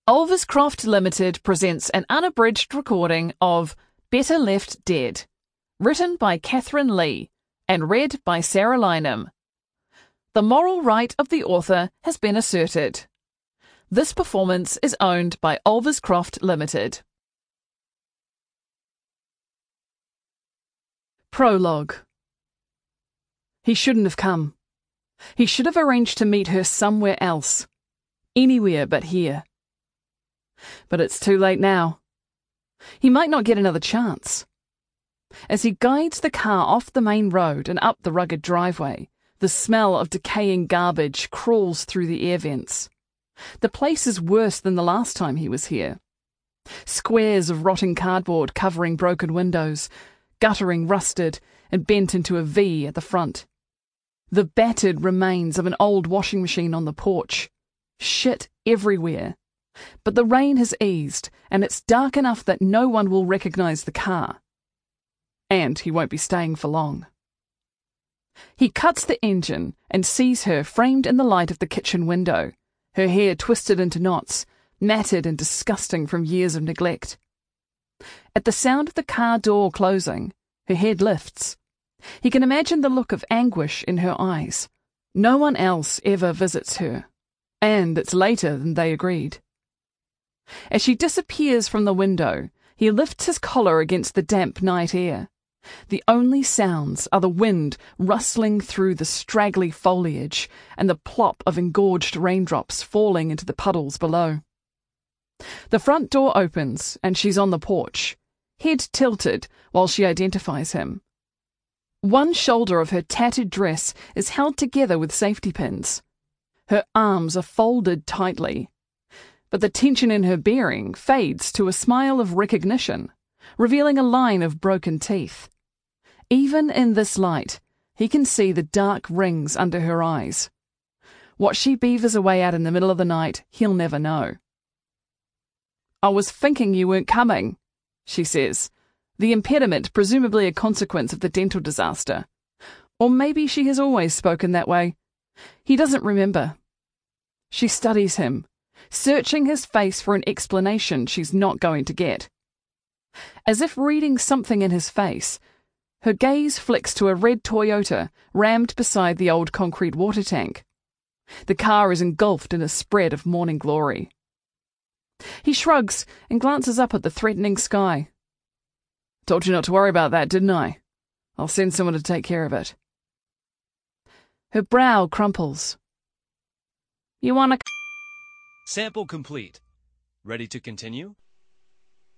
Olvis Croft Limited presents an unabridged recording of Better Left Dead, written by Catherine Lee and read by Sarah Lynham. The moral right of the author has been asserted. This performance is owned by Olvis Croft Limited. Prologue. He shouldn't have come. He should have arranged to meet her somewhere else. Anywhere but here. But it's too late now. He might not get another chance. As he guides the car off the main road and up the rugged driveway, the smell of decaying garbage crawls through the air vents. The place is worse than the last time he was here. Squares of rotting cardboard covering broken windows, guttering rusted and bent into a V at the front. The battered remains of an old washing machine on the porch. Shit everywhere. But the rain has eased, and it's dark enough that no one will recognise the car. And he won't be staying for long. He cuts the engine and sees her framed in the light of the kitchen window, her hair twisted into knots, matted and disgusting from years of neglect. At the sound of the car door closing, her head lifts. He can imagine the look of anguish in her eyes. No one else ever visits her, and it's later than they agreed. As she disappears from the window, he lifts his collar against the damp night air. The only sounds are the wind rustling through the straggly foliage and the plop of engorged raindrops falling into the puddles below. The front door opens and she's on the porch, head tilted while she identifies him. One shoulder of her tattered dress is held together with safety pins. Her arms are folded tightly. But the tension in her bearing fades to a smile of recognition, revealing a line of broken teeth. Even in this light, he can see the dark rings under her eyes. What she beavers away at in the middle of the night, he'll never know. "I was thinking you weren't coming," she says, the impediment presumably a consequence of the dental disaster. Or maybe she has always spoken that way. He doesn't remember. She studies him, searching his face for an explanation she's not going to get. As if reading something in his face, her gaze flicks to a red Toyota rammed beside the old concrete water tank. The car is engulfed in a spread of morning glory. He shrugs and glances up at the threatening sky. "Told you not to worry about that, didn't I? I'll send someone to take care of it." Her brow crumples. "You want to..." Sample complete. Ready to continue?